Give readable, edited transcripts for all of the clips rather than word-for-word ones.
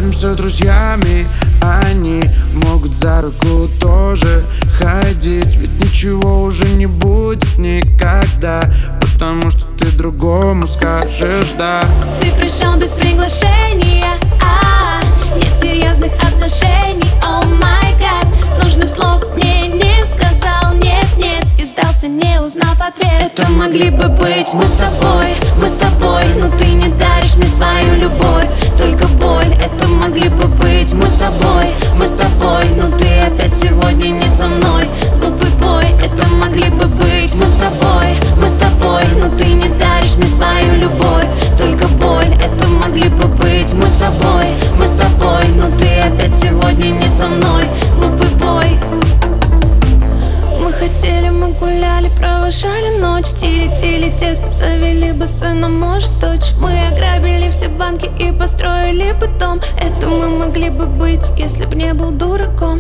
становимся друзьями. Они могут за руку тоже ходить, ведь ничего уже не будет никогда, потому что ты другому скажешь да. Ты пришел без приглашения, нет серьезных отношений. О май гад, нужных слов мне не сказал, нет, и сдался, не узнав ответ. Это могли бы быть мы с тобой, но ты не даришь мне свою любовь, только боль. Это могли бы быть мы с тобой, но ты опять сегодня не со мной, глупый бой. Это могли бы быть мы с тобой, но ты не даришь мне свою любовь, только боль. Это могли бы быть мы с тобой, но ты опять сегодня не со мной, глупый бой. Мы хотели, мы гуляли, провожали ночь, тили тесто, завели бы сына, может дочь. Мы ограбили все банки и построили бы дом. Это мы могли бы быть, если б не был дураком.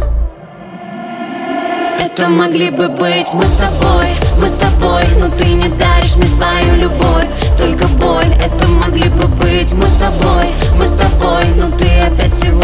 Это могли бы быть мы с тобой, но ты не даришь мне свою любовь, только боль. Это могли бы быть мы с тобой, но ты опять сегодня